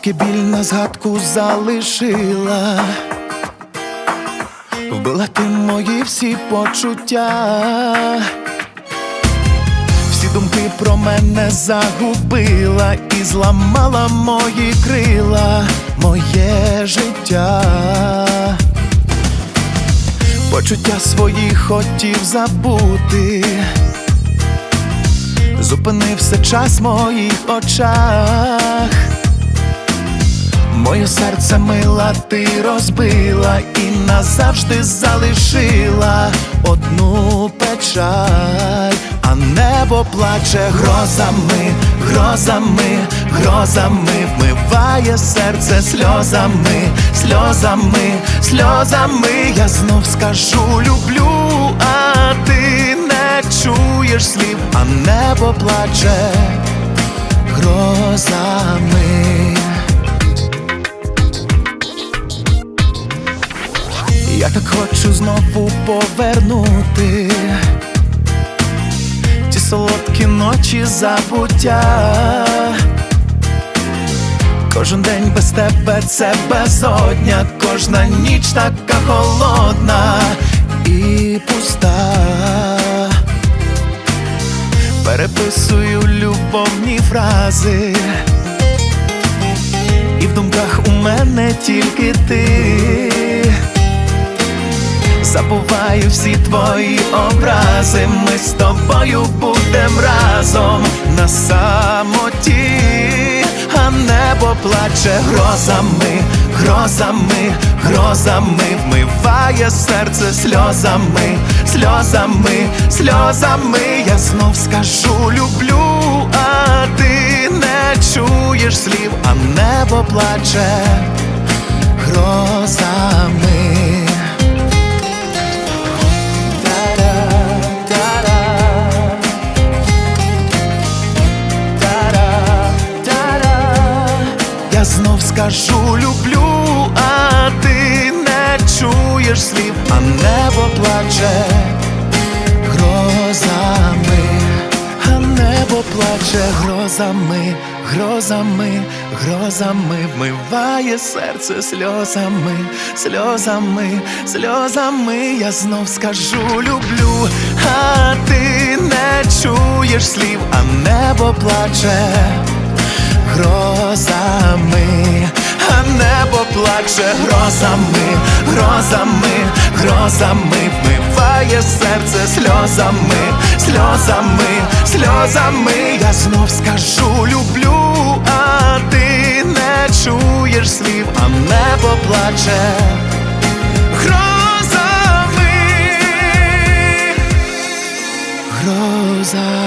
тільки біль на згадку залишила, вбила ти мої всі почуття, всі думки про мене загубила і зламала мої крила, моє життя. Почуття свої хотів забути, зупинився час в моїх очах. Моє серце мила ти розбила і назавжди залишила одну печаль, а небо плаче грозами, грозами, грозами, вмиває серце сльозами, сльозами, сльозами. Я знов скажу люблю, а ти не чуєш слів, а небо плаче грозами. Я так хочу знову повернути ті солодкі ночі забуття. Кожен день без тебе це безодня, кожна ніч така холодна і пуста. Переписую любовні фрази, і в думках у мене тільки ти. Забуваю всі твої образи, ми з тобою будем разом на самоті, а небо плаче грозами, грозами, грозами, вмиває серце сльозами, сльозами, сльозами. Я знов скажу люблю, а ти не чуєш слів, а небо плаче грозами. Я знов скажу люблю, а ти не чуєш слів, а небо плаче грозами, а небо плаче грозами, грозами, грозами, вмиває серце сльозами, сльозами, сльозами. Я знов скажу люблю, а ти не чуєш слів, а небо плаче грозами, а небо плаче грозами, грозами, грозами, вмиває серце сльозами, сльозами, сльозами. Я знов скажу люблю, а ти не чуєш слів, а небо плаче грозами, грозами.